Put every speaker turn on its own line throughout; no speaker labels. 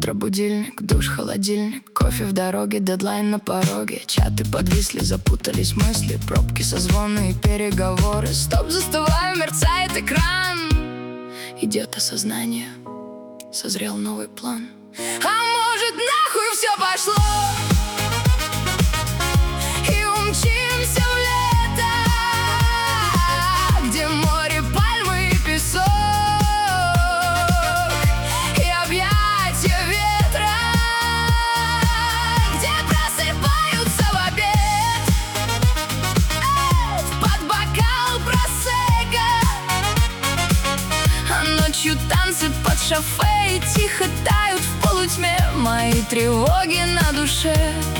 Утро, будильник, душ, холодильник, кофе в дороге, дедлайн на пороге. Чаты подвисли, запутались мысли, пробки, созвоны и переговоры. Стоп, застываю, мерцает экран. Идет осознание, созрел новый план. А может, нахуй все пошло, и умчимся в лето, где море, пальмы и песок, и объятия ветра, где просыпаются в обед под бокал просека, а ночью танцы под шофе и тихо тают в полутьме мои тревоги на душе.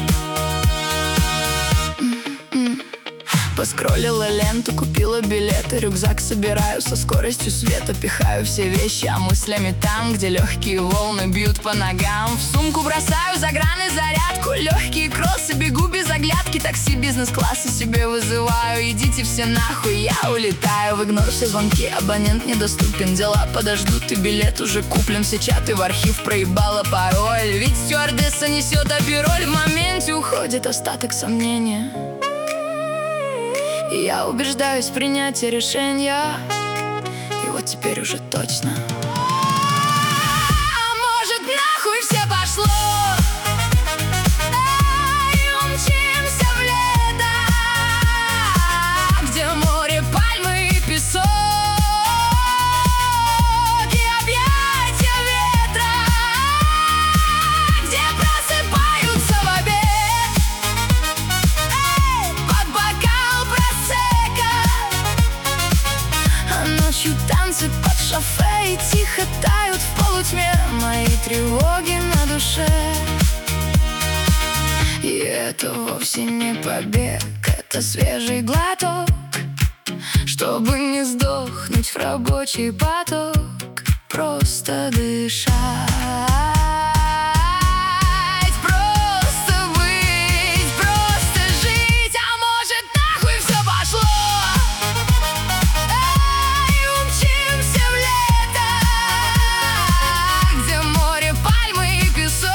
Поскроллила ленту, купила билеты, рюкзак собираю со скоростью света. Пихаю все вещи, а мыслями там, где легкие волны бьют по ногам. В сумку бросаю заграны зарядку, легкие кроссы, бегу без оглядки. Такси бизнес-класса себе вызываю, идите все нахуй, я улетаю. В игнор все звонки, абонент недоступен, дела подождут и билет уже куплен. Все чаты в архив, проебала пароль, ведь стюардесса несет апероль. В моменте уходит остаток сомнения, и я убеждаюсь в принятии решения. И вот теперь уже точно. А может, нахуй все пошло, и умчимся в лето, где море, пальмы и песок, и объятия ветра, где просыпаются в обед под бокал просека, а ночью танцы под шофе и тихо тают в полутьме мои тревоги на душе. И это вовсе не побег, это свежий глоток, чтобы не сдохнуть в рабочий поток, просто дышать, просто быть, просто жить. А может, нахуй все пошло, и умчимся в лето, где море, пальмы и песок,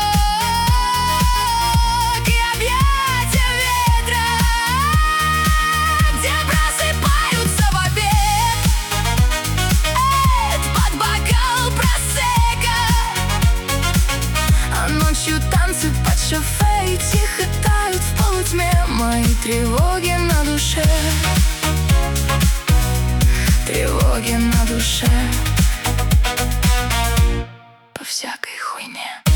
и объятия ветра, где просыпаются в обед под бокал просека, а ночью танцы под шофе и тихо тают в полутьме мои тревоги на душе. Тревоги на душе по всякой хуйне.